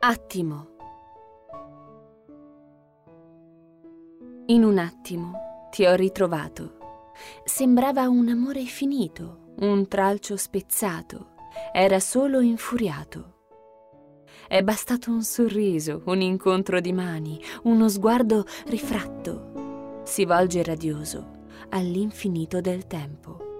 Attimo. In un attimo ti ho ritrovato. Sembrava un amore finito, un tralcio spezzato. Era solo infuriato. È bastato un sorriso, un incontro di mani, uno sguardo rifratto. Si volge radioso all'infinito del tempo.